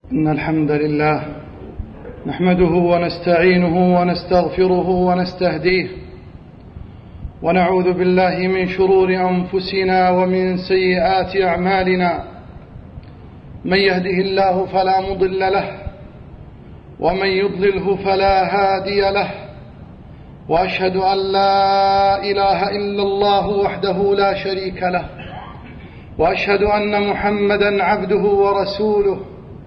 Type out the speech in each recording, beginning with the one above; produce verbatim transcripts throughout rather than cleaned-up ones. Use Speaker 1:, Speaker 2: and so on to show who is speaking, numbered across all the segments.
Speaker 1: إن الحمد لله نحمده ونستعينه ونستغفره ونستهديه، ونعوذ بالله من شرور أنفسنا ومن سيئات أعمالنا. من يهده الله فلا مضل له، ومن يضلله فلا هادي له، وأشهد أن لا إله إلا الله وحده لا شريك له، وأشهد أن محمدًا عبده ورسوله.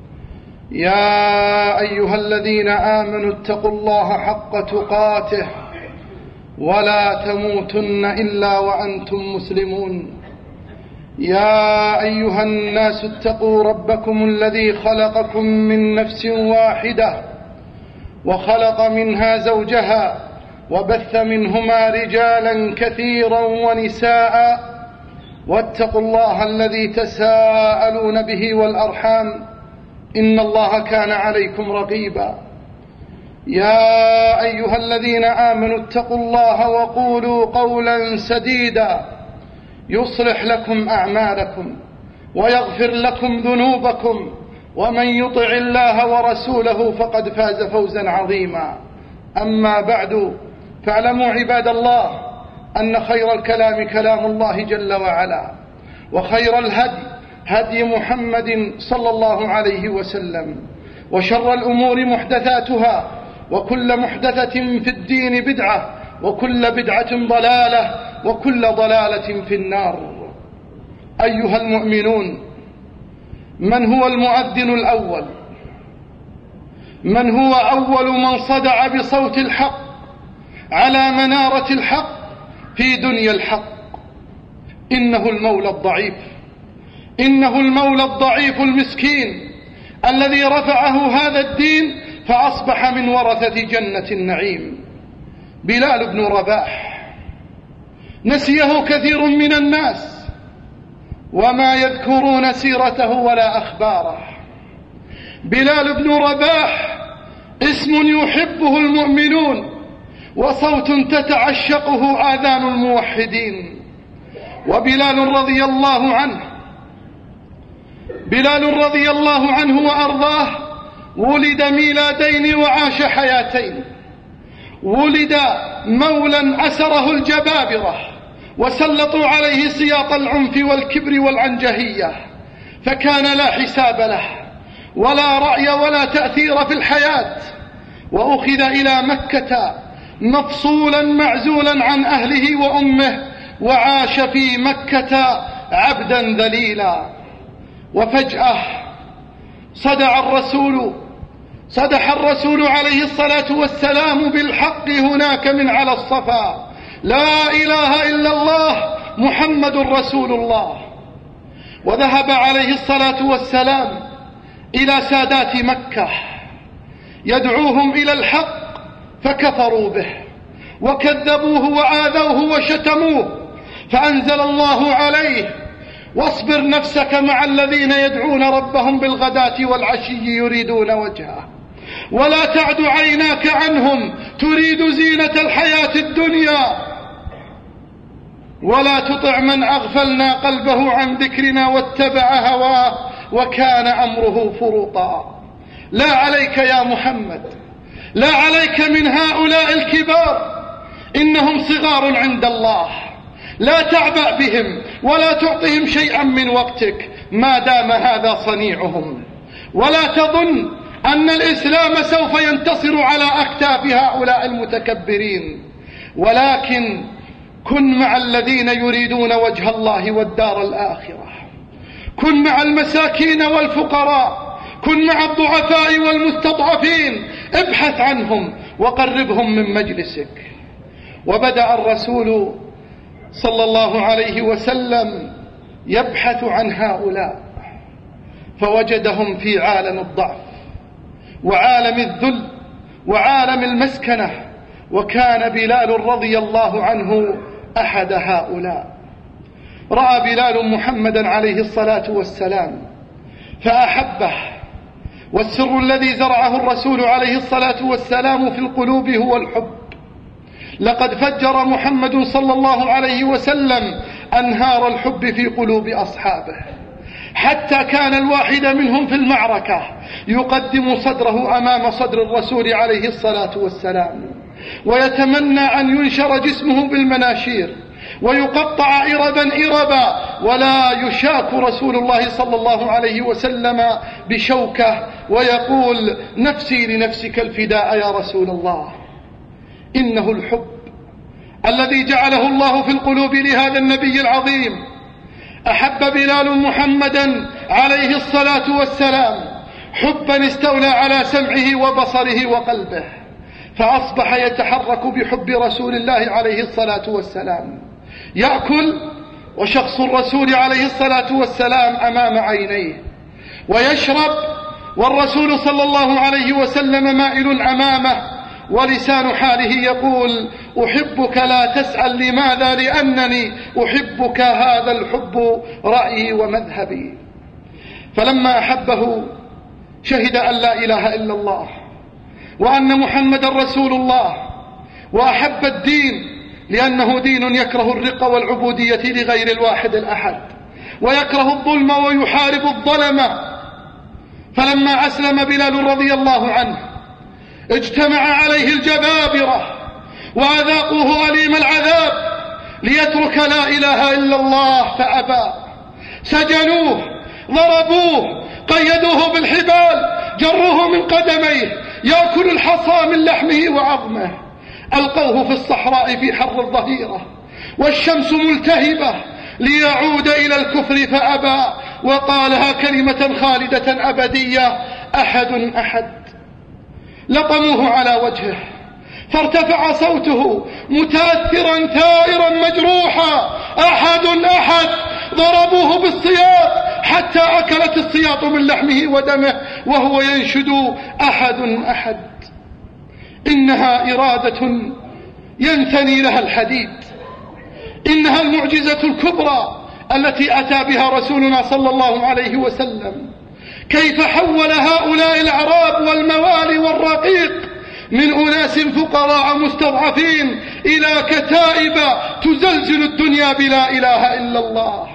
Speaker 1: يا أيها الذين آمنوا اتقوا الله حق تقاته ولا تموتن إلا وأنتم مسلمون. يا أيها الناس اتقوا ربكم الذي خلقكم من نفس واحدة وخلق منها زوجها وبث منهما رجالا كثيرا ونساء، واتقوا الله الذي تساءلون به والأرحام إن الله كان عليكم رقيبا. يا أيها الذين آمنوا اتقوا الله وقولوا قولا سديدا يصلح لكم أعمالكم ويغفر لكم ذنوبكم، ومن يطع الله ورسوله فقد فاز فوزا عظيما. أما بعد، فاعلموا عباد الله أن خير الكلام كلام الله جل وعلا، وخير الهدي هدي محمد صلى الله عليه وسلم، وشر الأمور محدثاتها، وكل محدثة في الدين بدعة، وكل بدعة ضلالة، وكل ضلالة في النار. أيها المؤمنون، من هو المؤذن الأول؟ من هو أول من صدع بصوت الحق على منارة الحق في دنيا الحق؟ إنه المولى الضعيف، إنه المولى الضعيف المسكين الذي رفعه هذا الدين فأصبح من ورثة جنة النعيم. بلال بن رباح نسيه كثير من الناس، وما يذكرون سيرته ولا أخباره. بلال بن رباح اسم يحبه المؤمنون، وصوت تتعشقه آذان الموحدين. وبلال رضي الله عنه بلال رضي الله عنه وأرضاه ولد ميلادين وعاش حياتين. ولد مولا أسره الجبابرة وسلطوا عليه سياط العنف والكبر والعنجهية، فكان لا حساب له ولا رأي ولا تأثير في الحياة، وأخذ إلى مكة مفصولا معزولا عن أهله وأمه، وعاش في مكة عبدا ذليلا. وفجأة صدع الرسول صدح الرسول عليه الصلاة والسلام بالحق هناك من على الصفا: لا إله إلا الله محمد رسول الله. وذهب عليه الصلاة والسلام إلى سادات مكة يدعوهم إلى الحق، فكفروا به وكذبوه وآذوه وشتموه، فأنزل الله عليه: واصبر نفسك مع الذين يدعون ربهم بالغداة والعشي يريدون وجهه، ولا تعد عيناك عنهم تريد زينة الحياة الدنيا، ولا تطع من أغفلنا قلبه عن ذكرنا واتبع هواه وكان أمره فرطا. لا عليك يا محمد، لا عليك من هؤلاء الكبار، إنهم صغار عند الله. لا تعبأ بهم ولا تعطهم شيئا من وقتك ما دام هذا صنيعهم، ولا تظن أن الإسلام سوف ينتصر على أكتاف هؤلاء المتكبرين، ولكن كن مع الذين يريدون وجه الله والدار الآخرة. كن مع المساكين والفقراء، كن مع الضعفاء والمستضعفين، ابحث عنهم وقربهم من مجلسك. وبدأ الرسول صلى الله عليه وسلم يبحث عن هؤلاء، فوجدهم في عالم الضعف وعالم الذل وعالم المسكنة، وكان بلال رضي الله عنه أحد هؤلاء. رأى بلال محمدا عليه الصلاة والسلام فأحبه، والسر الذي زرعه الرسول عليه الصلاة والسلام في القلوب هو الحب. لقد فجر محمد صلى الله عليه وسلم أنهار الحب في قلوب أصحابه، حتى كان الواحد منهم في المعركة يقدم صدره أمام صدر الرسول عليه الصلاة والسلام، ويتمنى أن ينشر جسمه بالمناشير ويقطع إربا إربا، ولا يشاك رسول الله صلى الله عليه وسلم بشوكة ويقول: نفسي لنفسك الفداء يا رسول الله. إنه الحب الذي جعله الله في القلوب لهذا النبي العظيم. أحب بلال محمدا عليه الصلاة والسلام حبا استولى على سمعه وبصره وقلبه، فأصبح يتحرك بحب رسول الله عليه الصلاة والسلام، يأكل وشخص الرسول عليه الصلاة والسلام أمام عينيه، ويشرب والرسول صلى الله عليه وسلم مائل أمامه، ولسان حاله يقول: أحبك لا تسأل لماذا، لأنني أحبك، هذا الحب رأيي ومذهبي. فلما أحبه شهد أن لا إله إلا الله وأن محمد رسول الله، وأحب الدين لأنه دين يكره الرق والعبودية لغير الواحد الأحد، ويكره الظلم ويحارب الظلمة. فلما أسلم بلال رضي الله عنه اجتمع عليه الجبابرة وأذاقوه أليم العذاب ليترك لا إله إلا الله، فأبى. سجنوه، ضربوه، قيدوه بالحبال، جروه من قدميه يأكل الحصى من لحمه وعظمه، ألقوه في الصحراء في حر الظهيرة والشمس ملتهبة ليعود إلى الكفر، فأبى، وقالها كلمة خالدة أبدية: أحد أحد. لطموه على وجهه فارتفع صوته متأثرا ثائرا مجروحا: أحد أحد. ضربوه بالسياط حتى أكلت السياط من لحمه ودمه وهو ينشد: أحد أحد. إنها إرادة ينثني لها الحديد، إنها المعجزة الكبرى التي أتى بها رسولنا صلى الله عليه وسلم. كيف حول هؤلاء الأعراب والموالي والرقيق من أناس فقراء مستضعفين إلى كتائب تزلزل الدنيا بلا إله إلا الله.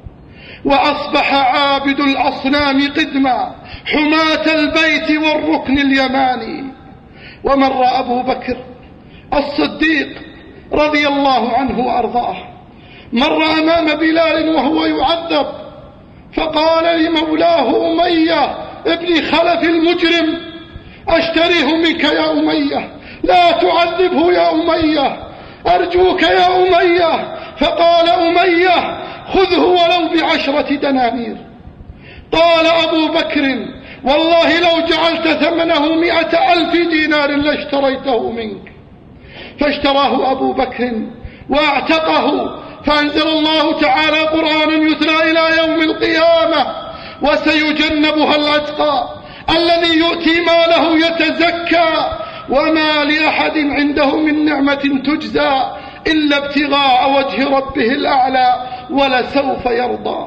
Speaker 1: وأصبح عابد الأصنام قدما حماة البيت والركن اليماني. ومر أبو بكر الصديق رضي الله عنه وأرضاه، مر أمام بلال وهو يعذب، فقال لمولاه أمية ابن خلف المجرم: أشتريه منك يا أمية، لا تعذبه يا أمية، أرجوك يا أمية. فقال أمية: خذه ولو بعشرة دنانير. قال أبو بكر: والله لو جعلت ثمنه مئة ألف دينار لاشتريته منك. فاشتراه أبو بكر واعتقه، فأنزل الله تعالى قرآنا يتلى إلى يوم القيامة: وسيجنبها الأتقى الذي يؤتي ماله يتزكى وما لأحد عنده من نعمة تجزى إلا ابتغاء وجه ربه الأعلى ولسوف يرضى.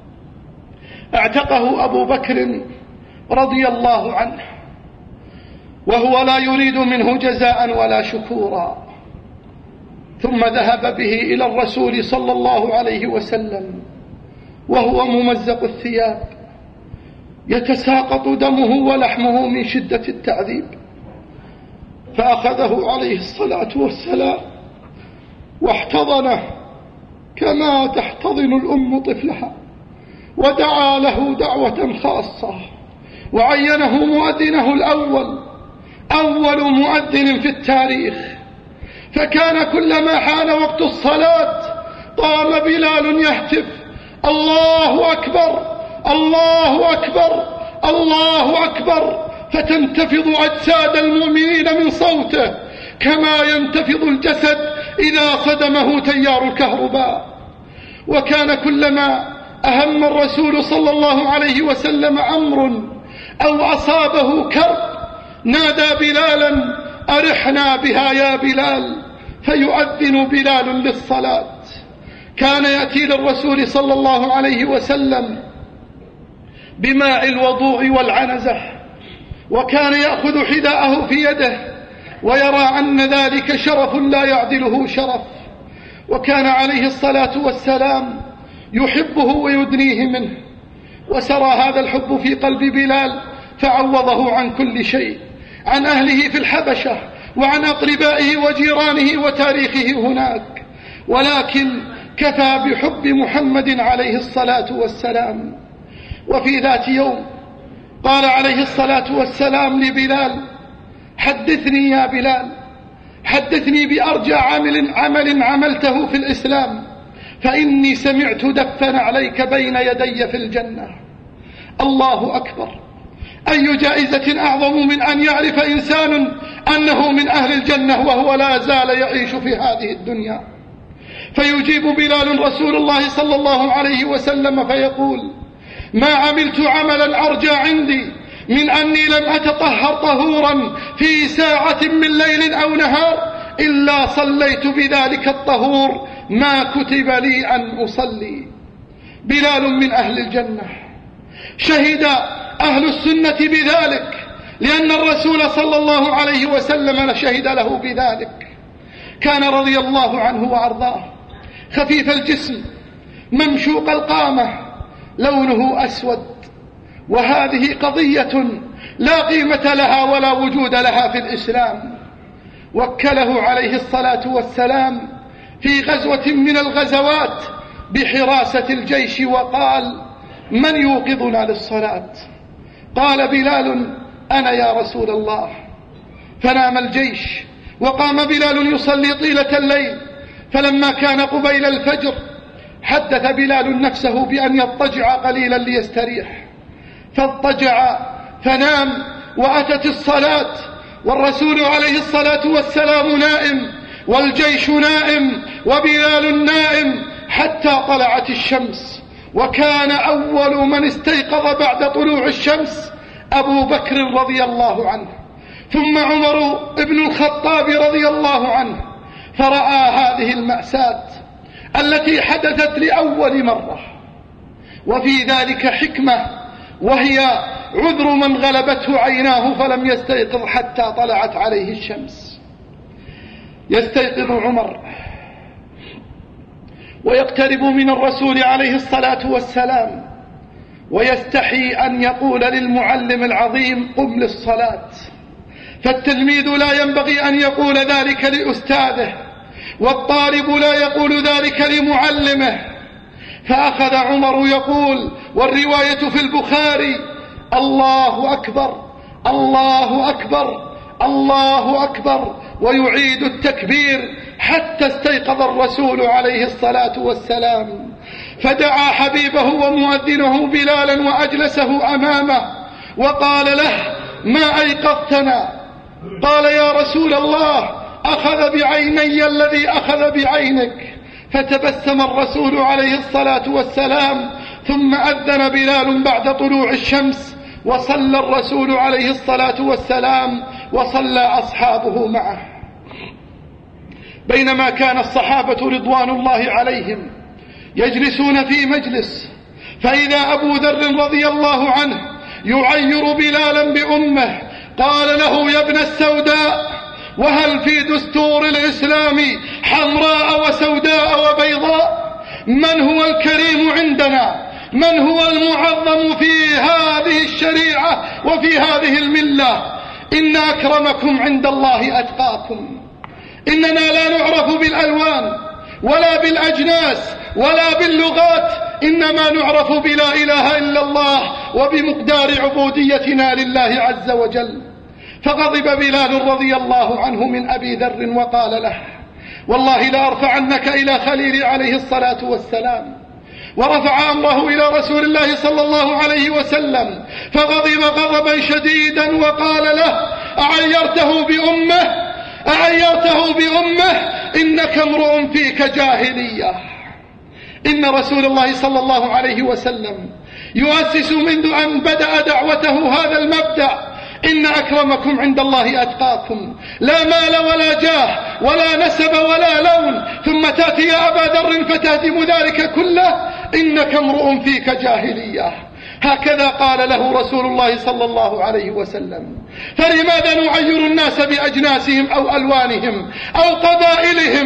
Speaker 1: اعتقه أبو بكر رضي الله عنه وهو لا يريد منه جزاء ولا شكورا، ثم ذهب به إلى الرسول صلى الله عليه وسلم وهو ممزق الثياب يتساقط دمه ولحمه من شدة التعذيب، فأخذه عليه الصلاة والسلام واحتضنه كما تحتضن الأم طفلها، ودعا له دعوة خاصة، وعينه مؤذنه الأول، أول مؤذن في التاريخ. فكان كلما حان وقت الصلاة قام بلال يهتف: الله أكبر، الله أكبر، الله أكبر، فتنتفض أجساد المؤمنين من صوته كما ينتفض الجسد إذا صدمه تيار الكهرباء. وكان كلما أهم الرسول صلى الله عليه وسلم أمر أو أصابه كرب نادى بلالا: أرحنا بها يا بلال، فيؤذن بلال للصلاة. كان يأتي للرسول صلى الله عليه وسلم بماء الوضوء والعنزة، وكان يأخذ حذاءه في يده ويرى أن ذلك شرف لا يعدله شرف، وكان عليه الصلاة والسلام يحبه ويدنيه منه، وسرى هذا الحب في قلب بلال فعوضه عن كل شيء، عن أهله في الحبشة وعن أقربائه وجيرانه وتاريخه هناك، ولكن كفى بحب محمد عليه الصلاة والسلام. وفي ذات يوم قال عليه الصلاة والسلام لبلال: حدثني يا بلال، حدثني بأرجى عمل, عمل عملته في الإسلام، فإني سمعت دفا عليك بين يدي في الجنة. الله أكبر! أي جائزة أعظم من أن يعرف إنسان أنه من أهل الجنة وهو لا زال يعيش في هذه الدنيا. فيجيب بلال رسول الله صلى الله عليه وسلم فيقول: ما عملت عملا أرجى عندي من أني لم أتطهر طهورا في ساعة من ليل أو نهار إلا صليت بذلك الطهور ما كتب لي أن أصلي. بلال من أهل الجنة، شهد أهل السنة بذلك لأن الرسول صلى الله عليه وسلم شهد له بذلك. كان رضي الله عنه وأرضاه خفيف الجسم ممشوق القامة، لونه أسود، وهذه قضية لا قيمة لها ولا وجود لها في الإسلام. وكله عليه الصلاة والسلام في غزوة من الغزوات بحراسة الجيش وقال: من يوقظنا للصلاة؟ قال بلال: أنا يا رسول الله. فنام الجيش وقام بلال يصلي طيلة الليل، فلما كان قبيل الفجر حدث بلال نفسه بأن يضطجع قليلا ليستريح، فاضطجع فنام، وأتت الصلاة والرسول عليه الصلاة والسلام نائم والجيش نائم وبلال نائم حتى طلعت الشمس. وكان أول من استيقظ بعد طلوع الشمس أبو بكر رضي الله عنه، ثم عمر بن الخطاب رضي الله عنه، فرأى هذه المأساة التي حدثت لأول مرة. وفي ذلك حكمة، وهي عذر من غلبته عيناه فلم يستيقظ حتى طلعت عليه الشمس. يستيقظ عمر ويقترب من الرسول عليه الصلاة والسلام، ويستحي أن يقول للمعلم العظيم: قم للصلاة. فالتلميذ لا ينبغي أن يقول ذلك لأستاذه، والطالب لا يقول ذلك لمعلمه. فأخذ عمر يقول، والرواية في البخاري: الله أكبر الله أكبر الله أكبر، ويعيد التكبير حتى استيقظ الرسول عليه الصلاة والسلام، فدعا حبيبه ومؤذنه بلالا وأجلسه أمامه وقال له: ما أيقظتنا؟ قال: يا رسول الله، أخذ بعيني الذي أخذ بعينك. فتبسم الرسول عليه الصلاة والسلام، ثم أذن بلال بعد طلوع الشمس، وصلى الرسول عليه الصلاة والسلام وصلى أصحابه معه. بينما كان الصحابة رضوان الله عليهم يجلسون في مجلس، فإذا أبو ذر رضي الله عنه يعير بلالا بأمه، قال له: يا ابن السوداء، وهل في دستور الإسلام حمراء وسوداء وبيضاء؟ من هو الكريم عندنا؟ من هو المعظم في هذه الشريعة وفي هذه الملة؟ إن أكرمكم عند الله أتقاكم. إننا لا نعرف بالألوان ولا بالأجناس ولا باللغات، إنما نعرف بلا إله إلا الله وبمقدار عبوديتنا لله عز وجل. فغضب بلال رضي الله عنه من أبي ذر وقال له: والله لأرفعنك إلى خليل عليه الصلاة والسلام. ورفع أمره إلى رسول الله صلى الله عليه وسلم، فغضب غضبا شديدا وقال له: أعيرته بأمه أعيرته بأمه إنك امرؤ فيك جاهلية. إن رسول الله صلى الله عليه وسلم يؤسس منذ أن بدأ دعوته هذا المبدأ: إن أكرمكم عند الله أتقاكم. لا مال ولا جاه ولا نسب ولا لون، ثم تأتي يا أبا ذر فتهدم ذلك كله، إنك امرؤ فيك جاهلية. هكذا قال له رسول الله صلى الله عليه وسلم. فلماذا نعير الناس بأجناسهم أو ألوانهم أو قبائلهم؟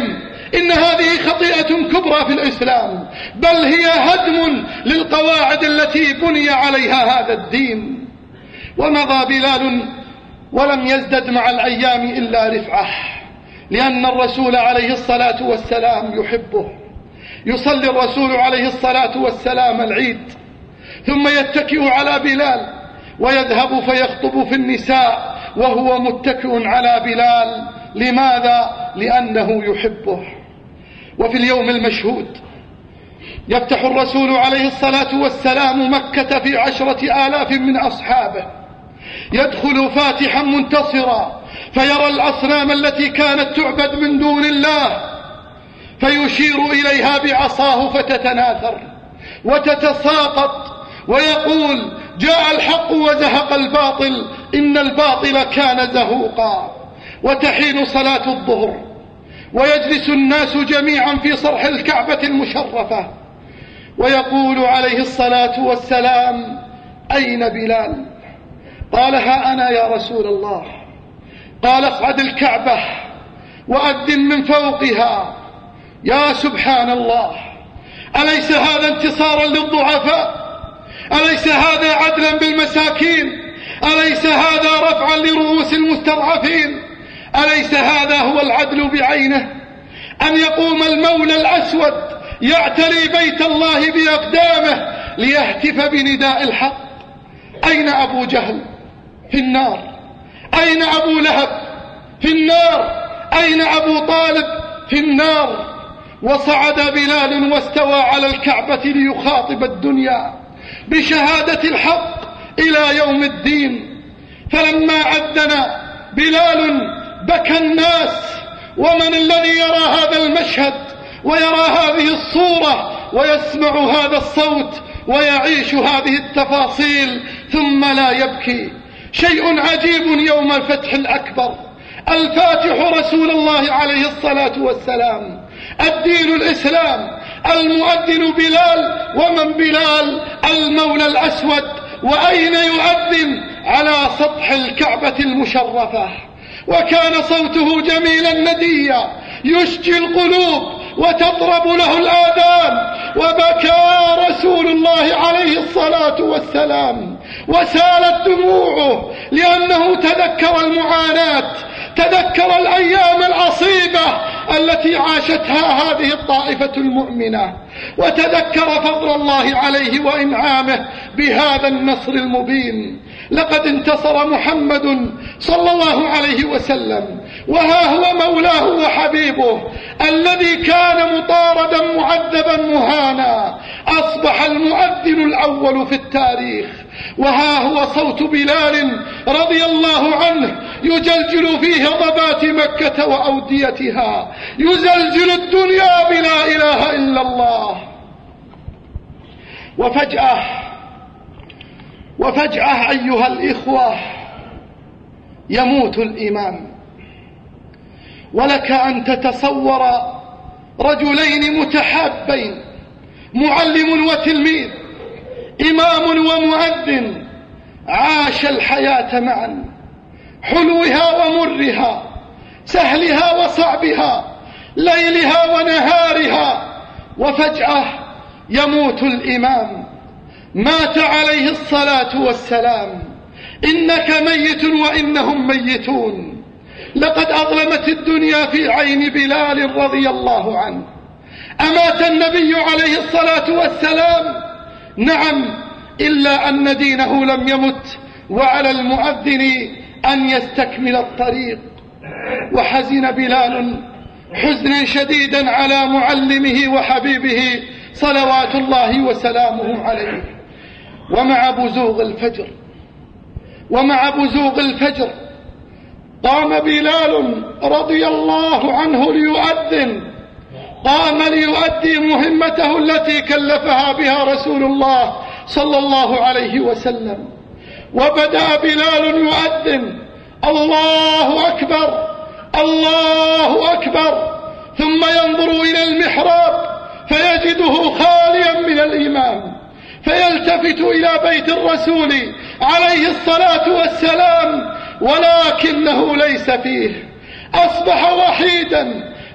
Speaker 1: إن هذه خطيئة كبرى في الإسلام، بل هي هدم للقواعد التي بني عليها هذا الدين. ومضى بلال ولم يزدد مع الأيام إلا رفعة، لأن الرسول عليه الصلاة والسلام يحبه. يصلي الرسول عليه الصلاة والسلام العيد ثم يتكئ على بلال ويذهب فيخطب في النساء وهو متكئ على بلال. لماذا؟ لأنه يحبه. وفي اليوم المشهود يفتح الرسول عليه الصلاة والسلام مكة في عشرة آلاف من أصحابه، يدخل فاتحا منتصرا فيرى الأصنام التي كانت تعبد من دون الله، فيشير إليها بعصاه فتتناثر وتتساقط ويقول: جاء الحق وزهق الباطل إن الباطل كان زهوقا. وتحين صلاة الظهر ويجلس الناس جميعا في صرح الكعبة المشرفة، ويقول عليه الصلاة والسلام: أين بلال؟ قال: ها أنا يا رسول الله. قال: اصعد الكعبة وأذن من فوقها. يا سبحان الله، أليس هذا انتصارا للضعفاء؟ أليس هذا عدلا بالمساكين؟ أليس هذا رفعا لرؤوس المستضعفين؟ أليس هذا هو العدل بعينه؟ أن يقوم المولى الأسود يعتلي بيت الله بأقدامه ليهتف بنداء الحق. أين أبو جهل؟ في النار. أين أبو لهب؟ في النار. أين أبو طالب؟ في النار. وصعد بلال واستوى على الكعبة ليخاطب الدنيا بشهادة الحق إلى يوم الدين. فلما أذن بلال بكى الناس. ومن الذي يرى هذا المشهد ويرى هذه الصورة ويسمع هذا الصوت ويعيش هذه التفاصيل ثم لا يبكي؟ شيء عجيب يوم الفتح الأكبر. الفاتح رسول الله عليه الصلاة والسلام، الدين الإسلام، المؤذن بلال. ومن بلال؟ المولى الأسود. وأين يؤذن؟ على سطح الكعبة المشرفة. وكان صوته جميلا نديا يشجي القلوب وتضرب له الآذان. وبكى رسول الله عليه الصلاة والسلام وسالت دموعه، لأنه تذكر المعاناة، تذكر الأيام العصيبة التي عاشتها هذه الطائفة المؤمنة، وتذكر فضل الله عليه وإنعامه بهذا النصر المبين. لقد انتصر محمد صلى الله عليه وسلم، وها هو مولاه وحبيبه الذي كان مطاردا معذبا مهانا أصبح المؤذن الأول في التاريخ. وها هو صوت بلال رضي الله عنه يجلجل فيه ضبات مكة وأوديتها، يزلزل الدنيا بلا إله إلا الله. وفجأة وفجأة أيها الإخوة يموت الإمام. ولك أن تتصور رجلين متحابين، معلم وتلميذ، إمام ومؤذن، عاش الحياة معا، حلوها ومرها، سهلها وصعبها، ليلها ونهارها. وفجأة يموت الإمام. مات عليه الصلاة والسلام. إنك ميت وإنهم ميتون. لقد أظلمت الدنيا في عين بلال رضي الله عنه. أمات النبي عليه الصلاة والسلام؟ نعم، إلا أن دينه لم يمت، وعلى المؤذن أن يستكمل الطريق. وحزن بلال حزنا شديدا على معلمه وحبيبه صلوات الله وسلامه عليه. ومع بزوغ الفجر ومع بزوغ الفجر قام بلال رضي الله عنه ليؤذن. قام ليؤدي مهمته التي كلفها بها رسول الله صلى الله عليه وسلم. وبدأ بلال يؤذن: الله أكبر، الله أكبر. ثم ينظر إلى المحراب فيجده خاليا من الإمام، فيلتفت إلى بيت الرسول عليه الصلاة والسلام، ولكنه ليس فيه. أصبح وحيدا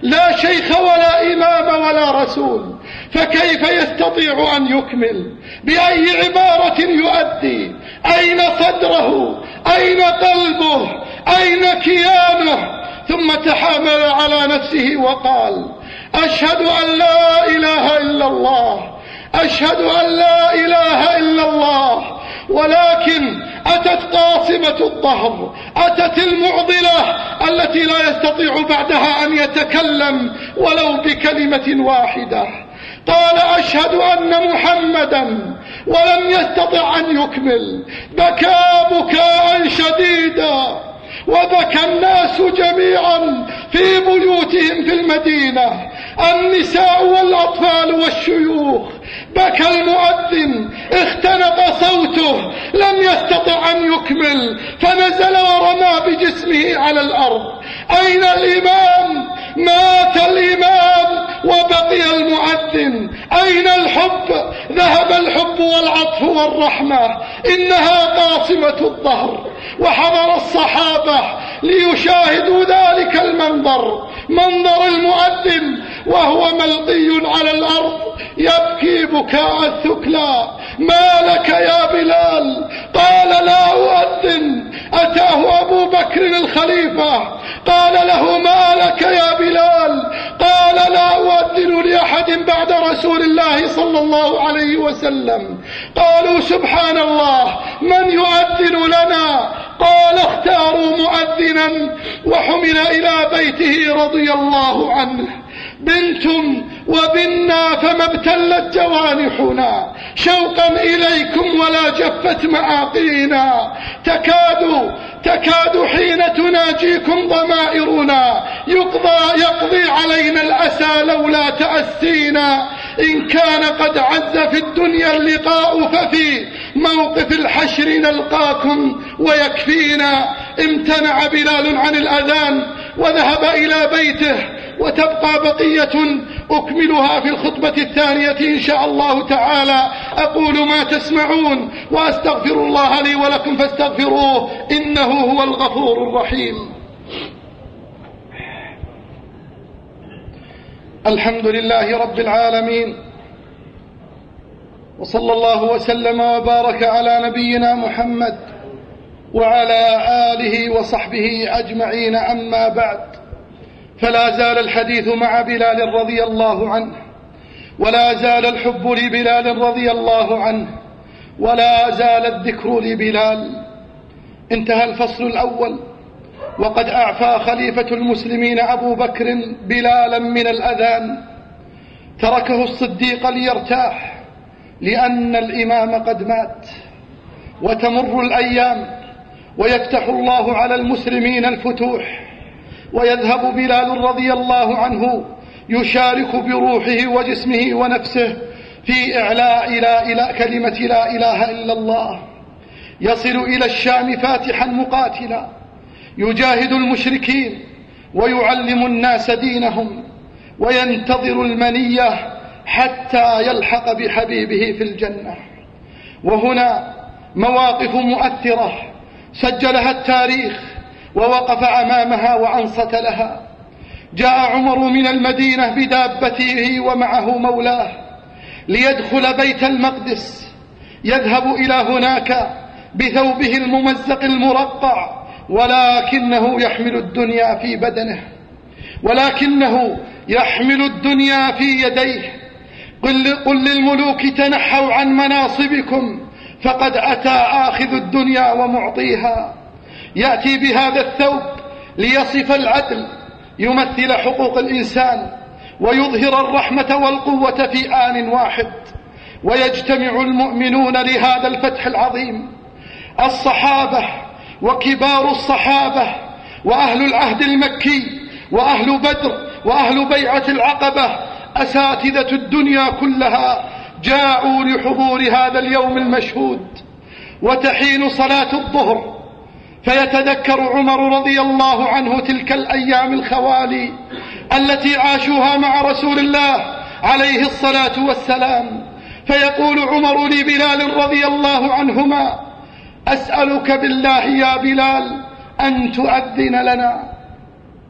Speaker 1: لا شيخ ولا إمام ولا رسول، فكيف يستطيع أن يكمل؟ بأي عبارة يؤدي؟ أين صدره؟ أين قلبه؟ أين كيانه؟ ثم تحامل على نفسه وقال: أشهد أن لا إله إلا الله، أشهد أن لا إله إلا الله. ولكن أتت قاصمة الظهر، أتت المعضلة التي لا يستطيع بعدها أن يتكلم ولو بكلمة واحدة. قال: أشهد أن محمدا، ولم يستطع أن يكمل. بكى بكاء شديدا، وبكى الناس جميعا في بيوتهم في المدينة، النساء والأطفال والشيوخ. بكى المؤذن، اختنق صوته، لم يستطع أن يكمل، فنزل ورمى بجسمه على الأرض. أين الإمام؟ مات الإمام وبقي المؤذن. أين الحب؟ ذهب الحب والعطف والرحمة. إنها قاصمة الظهر. وحضر الصحابة ليشاهدوا ذلك المنظر، منظر المؤذن وهو ملقي على الأرض يبكي بكاء الثكلى. ما لك يا بلال؟ قال: لا أؤذن. أتاه أبو بكر الخليفة قال له: ما لك يا بلال؟ قال: لا أؤذن لأحد بعد رسول الله صلى الله عليه وسلم. قالوا: سبحان الله، من يؤذن لنا؟ قال: اختاروا مؤذنا وحمل إلى بيته رضي الله عنه. بنتم وبنا فما ابتلت جوانحنا شوقا إليكم ولا جفت معاقينا. تكاد تكاد حين تناجيكم ضمائرنا يقضى يقضي علينا الأسى لولا تأسينا. إن كان قد عز في الدنيا اللقاء ففي موقف الحشر نلقاكم ويكفينا. امتنع بلال عن الأذان وذهب إلى بيته، وتبقى بقية أكملها في الخطبة الثانية إن شاء الله تعالى. أقول ما تسمعون وأستغفر الله لي ولكم فاستغفروه إنه هو الغفور الرحيم. الحمد لله رب العالمين، وصلى الله وسلم وبارك على نبينا محمد وعلى آله وصحبه أجمعين. أما بعد، فلا زال الحديث مع بلال رضي الله عنه، ولا زال الحب لبلال رضي الله عنه، ولا زال الذكر لبلال. انتهى الفصل الأول، وقد أعفى خليفة المسلمين أبو بكر بلالا من الأذان، تركه الصديق ليرتاح لأن الإمام قد مات. وتمر الأيام ويفتح الله على المسلمين الفتوح، ويذهب بلال رضي الله عنه يشارك بروحه وجسمه ونفسه في إعلاء لا إله كلمة لا إله إلا الله. يصل إلى الشام فاتحا مقاتلا، يجاهد المشركين ويعلم الناس دينهم، وينتظر المنية حتى يلحق بحبيبه في الجنة. وهنا مواقف مؤثرة سجلها التاريخ ووقف أمامها وأنصت لها. جاء عمر من المدينة بدابته ومعه مولاه ليدخل بيت المقدس، يذهب إلى هناك بثوبه الممزق المرقع، ولكنه يحمل الدنيا في بدنه، ولكنه يحمل الدنيا في يديه. قل, قل للملوك تنحوا عن مناصبكم فقد أتى آخذ الدنيا ومعطيها. يأتي بهذا الثوب ليصف العدل، يمثل حقوق الإنسان، ويظهر الرحمة والقوة في آن واحد. ويجتمع المؤمنون لهذا الفتح العظيم، الصحابة وكبار الصحابة وأهل العهد المكي وأهل بدر وأهل بيعة العقبة، أساتذة الدنيا كلها جاءوا لحضور هذا اليوم المشهود. وتحين صلاة الظهر فيتذكر عمر رضي الله عنه تلك الأيام الخوالي التي عاشوها مع رسول الله عليه الصلاة والسلام، فيقول عمر لبلال رضي الله عنهما: أسألك بالله يا بلال أن تؤذن لنا.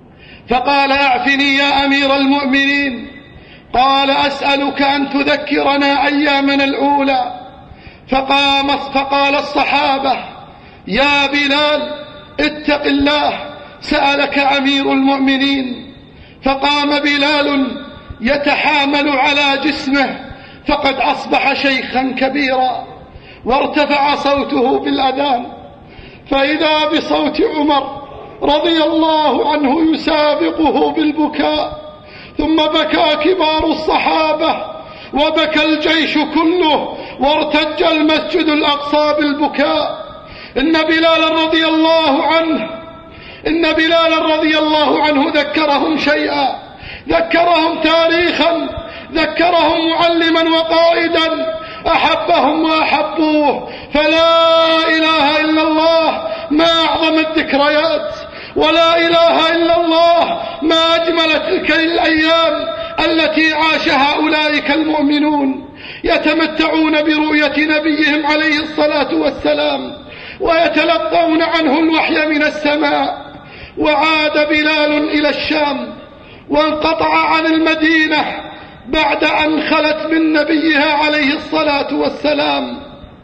Speaker 1: فقال: أعفني يا أمير المؤمنين. قال: أسألك أن تذكرنا أيامنا الأولى. فقام فقال الصحابة: يا بلال اتق الله، سألك أمير المؤمنين. فقام بلال يتحامل على جسمه، فقد أصبح شيخا كبيرا، وارتفع صوته بالأذان، فإذا بصوت عمر رضي الله عنه يسابقه بالبكاء. ثم بكى كبار الصحابة وبكى الجيش كله، وارتج المسجد الأقصى بالبكاء. إن بلال رضي الله عنه إن بلال رضي الله عنه ذكرهم شيئا، ذكرهم تاريخا، ذكرهم معلما وقائدا، أحبهم وأحبوه. فلا إله إلا الله ما أعظم الذكريات، ولا إله إلا الله ما أجمل تلك الأيام التي عاشها أولئك المؤمنون، يتمتعون برؤية نبيهم عليه الصلاة والسلام، ويتلقون عنه الوحي من السماء. وعاد بلال إلى الشام، وانقطع عن المدينة بعد أن خلت من نبيها عليه الصلاة والسلام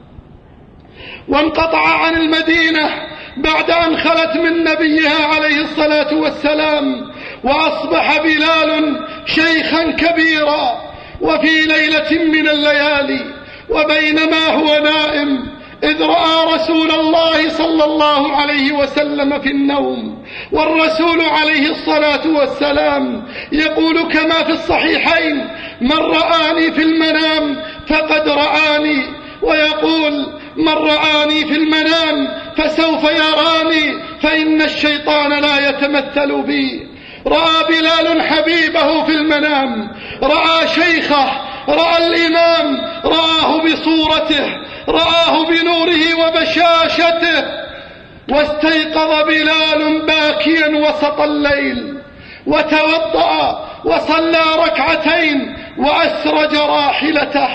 Speaker 1: وانقطع عن المدينة بعد أن خلت من نبيها عليه الصلاة والسلام وأصبح بلال شيخا كبيرا. وفي ليلة من الليالي وبينما هو نائم إذ رأى رسول الله صلى الله عليه وسلم في النوم، والرسول عليه الصلاة والسلام يقول كما في الصحيحين: من رآني في المنام فقد رآني، ويقول: من رآني في المنام فسوف يراني، فإن الشيطان لا يتمثل بي. رأى بلال حبيبه في المنام، رأى شيخه، رأى الإمام، رآه بصورته، رآه بنوره وبشاشته. واستيقظ بلال باكيا وسط الليل، وتوضأ وصلى ركعتين وأسرج راحلته.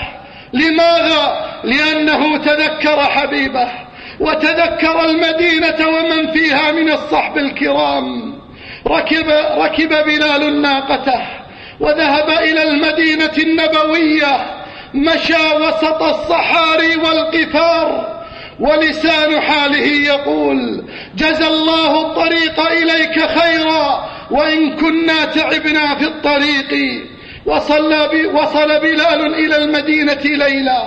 Speaker 1: لماذا؟ لأنه تذكر حبيبه، وتذكر المدينة ومن فيها من الصحب الكرام. ركب, ركب بلال ناقته وذهب إلى المدينة النبوية، مشى وسط الصحاري والقفار، ولسان حاله يقول: جزى الله الطريق إليك خيرا وإن كنا تعبنا في الطريق. وصل, وصل بلال إلى المدينة ليلا،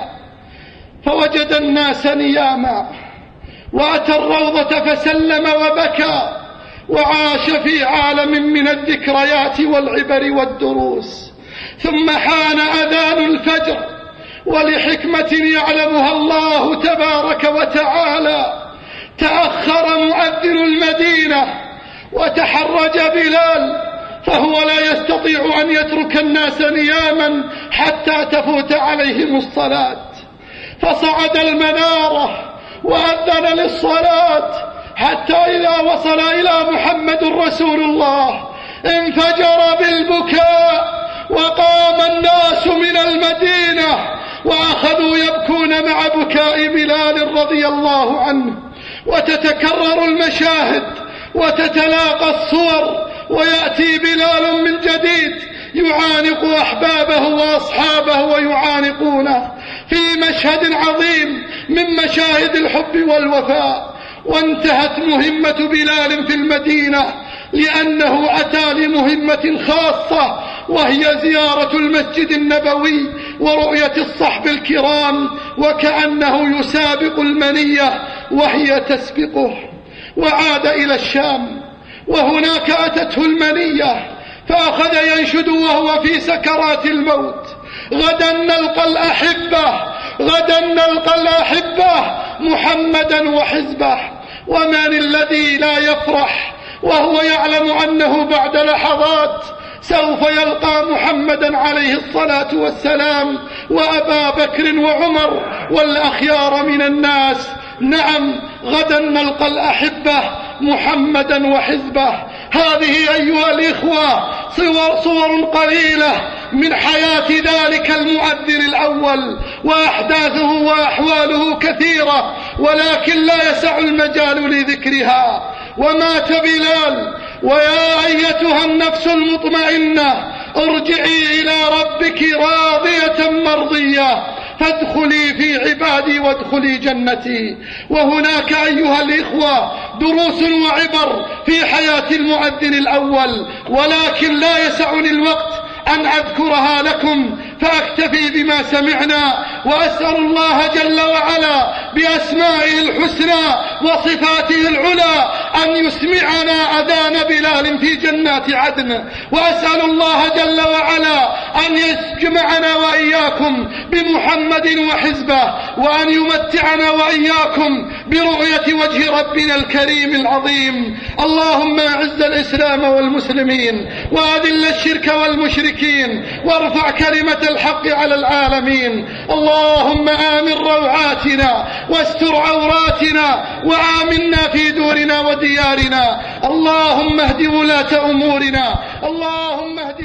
Speaker 1: فوجد الناس نياما، وأتى الروضة فسلم وبكى، وعاش في عالم من الذكريات والعبر والدروس. ثم حان أذان الفجر، ولحكمة يعلمها الله تبارك وتعالى تأخر مؤذن المدينة وتحرج بلال، فهو لا يستطيع أن يترك الناس نياما حتى تفوت عليهم الصلاة، فصعد المنارة وأذن للصلاة، حتى إذا وصل إلى محمد رسول الله انفجر بالبكاء، وقام الناس من المدينة وأخذوا يبكون مع بكاء بلال رضي الله عنه. وتتكرر المشاهد وتتلاقى الصور، ويأتي بلال من جديد يعانق أحبابه وأصحابه ويعانقونه في مشهد عظيم من مشاهد الحب والوفاء. وانتهت مهمة بلال في المدينة، لأنه أتى لمهمة خاصة، وهي زيارة المسجد النبوي ورؤية الصحب الكرام، وكأنه يسابق المنية وهي تسبقه. وعاد إلى الشام، وهناك أتته المنية، فأخذ ينشد وهو في سكرات الموت: غدا نلقى الأحبة، غدا نلقى الأحبة، محمدا وحزبه. ومن الذي لا يفرح وهو يعلم أنه بعد لحظات سوف يلقى محمدا عليه الصلاة والسلام وأبا بكر وعمر والأخيار من الناس؟ نعم، غدا نلقى الأحبة، محمدا وحزبه. هذه أيها الإخوة صور, صور قليلة من حياة ذلك المؤذن الأول، وأحداثه وأحواله كثيرة، ولكن لا يسع المجال لذكرها. ومات بلال ويا أيتها النفس المطمئنة ارجعي إلى ربك راضية مرضية فادخلي في عبادي وادخلي جنتي. وهناك أيها الإخوة دروس وعبر في حياة المؤذن الأول، ولكن لا يسعني الوقت أن أذكرها لكم، فأكتفي بما سمعنا، وأسأل الله جل وعلا بأسمائه الحسنى وصفاته العلى أن يسمعنا أذان بلال في جنات عدن، وأسأل الله جل وعلا أن يجمعنا وإياكم بمحمد وحزبه، وأن يمتعنا وإياكم برؤية وجه ربنا الكريم العظيم. اللهم أعز الإسلام والمسلمين وأذل الشرك والمشركين وارفع كلمة الحق على العالمين. اللهم آمن روعاتنا واستر عوراتنا وآمنا في دورنا وديارنا. اللهم اهد ولاة أمورنا. اللهم اهد